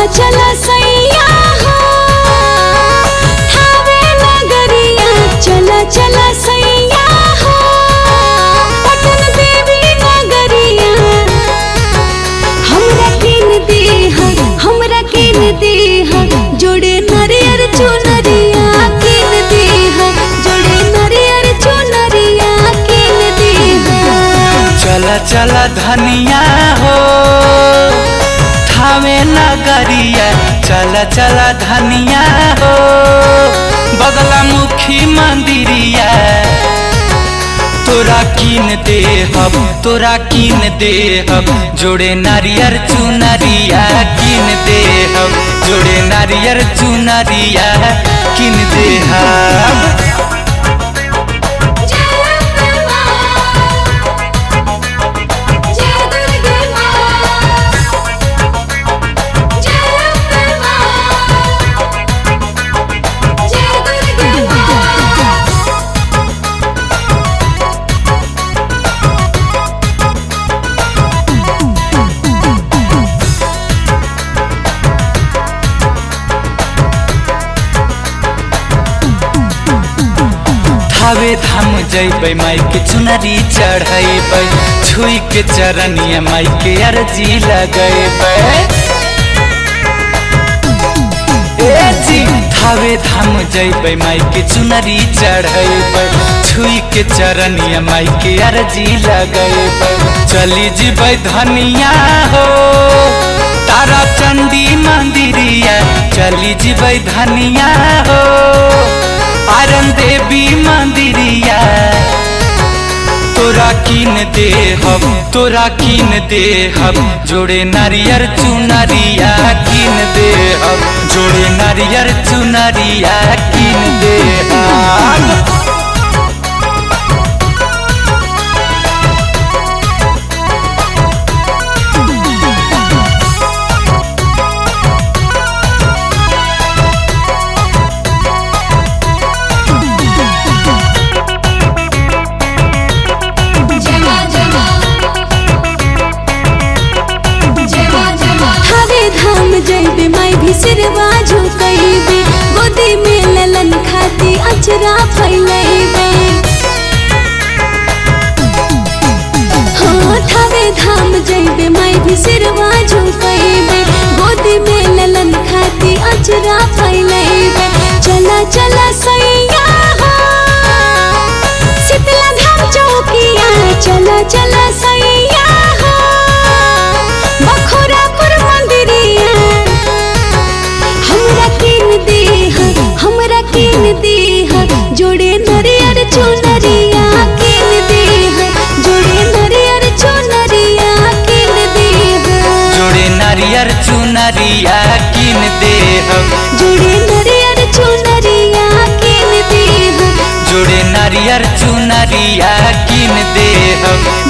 चला चला सैया हो थावे नगरिया, चला चला सैया हो पटन देवी नगरिया। हमरा किन देहा जोड़े नरियर चुनरिया, किन देहा जोड़े नरियर चुनरिया, किन देहा। चला चला धनिया हो थावे नगरिया, चला चला धनिया हो बगला मुखी मंदिरिया। तोरा कीन देहब जोड़े नारियर चुनरिया, कीन देहब जोड़े नारियर चुनरिया, कीन देहब। थावे धाम जैबै माई के चुनरी चढ़ैबै, छुई के चरनिया माई के अर्जी लगैबै। थावे धाम जैबै माई के चुनरी चढ़ैबै, छुई के चरनिया माई के अर्जी लगैबै। चली जीबै धनिया हो तारा चंडी मंदिरिया, चली जीबै धनिया हो आरन देवी मंदिरिया। तोरा कीन देहब जोड़े नारियर चुनरिया, कीन देहब जोड़े नारियर चुनरिया, कीन देहब। धाम जैबे माई भी सिरवा झुकैबे, गोदी में ललन खाती अचरा फैलैबे। हाँ थावे धाम जैबे माई भी सिरवा झुकैबे, गोदी में ललन खाती अचरा फैलैबे। चला चला सैया हो शीतला धाम चौकिया, चला चला सैया हो बखोरापुर मंदिरिया। हमरा किन देहा जोड़े नरियर चुनरिया, किन देहा जोड़े नरियर चुनरिया, किन देहा जोड़े नारियर चुनरिया, कीन देहब जोड़े नरियर चुनरिया, किन देहा जोड़े नारियर चुनरिया, कीन देहब।